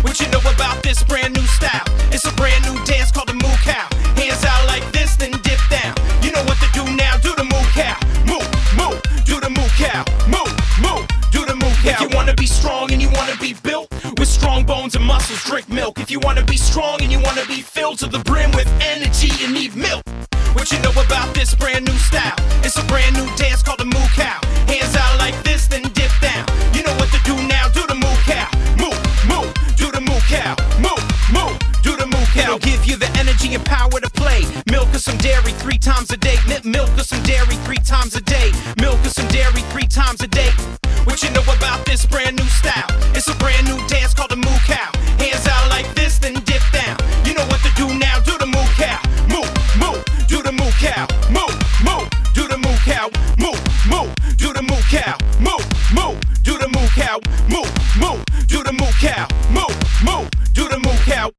What you know about this brand new style? It's a brand new dance called the moo cow. Hands out like this, then dip down. You know what to do now, do the moo cow. Moo, moo, do the moo cow. Moo, moo, do the moo cow. If you wanna be strong and you wanna be built with strong bones and muscles, drink milk. If you wanna be strong and you wanna be filled to the brim with energy, you need milk. What you know about this brand new style? It's a brand new dance called the moo cow. Hands out like this, then dip down. You know what to do now, do the moo cow. Moo, moo, do the moo cow. Moo, moo, do the moo cow. It'll give you the energy and power to play. Milk or some dairy 3 times a day. Milk or some dairy 3 times a day. Milk or some dairy 3 times a day. What you know about this brand new style? It's a brand new dance called the moo cow. Hands out like this, then dip down. You know what to do now, do the moo cow. Moo, moo, do the moo cow. Moo, moo, do the moo cow. Moo, moo, do the moo cow. Moo, moo, do the moo cow. Moo, moo, do the moo cow. Moo, moo, do the moo cow.